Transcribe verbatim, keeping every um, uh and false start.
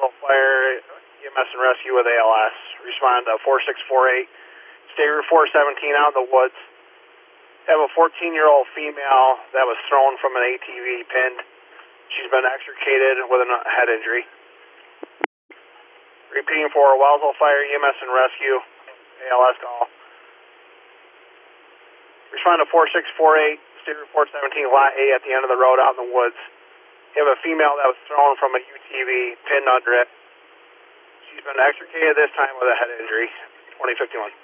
Wellsville Fire, E M S and Rescue with A L S. Respond to four six four eight, State Route four seventeen out in the woods. Have a fourteen-year-old female that was thrown from an A T V, pinned. She's been extricated with a head injury. Repeating for Wellsville Fire, E M S and Rescue, A L S call. Respond to four six four eight, State Route four seventeen, Lot A at the end of the road out in the woods. You have a female that was thrown from a U T V, pinned under it. She's been extricated this time with a head injury. twenty fifty-one.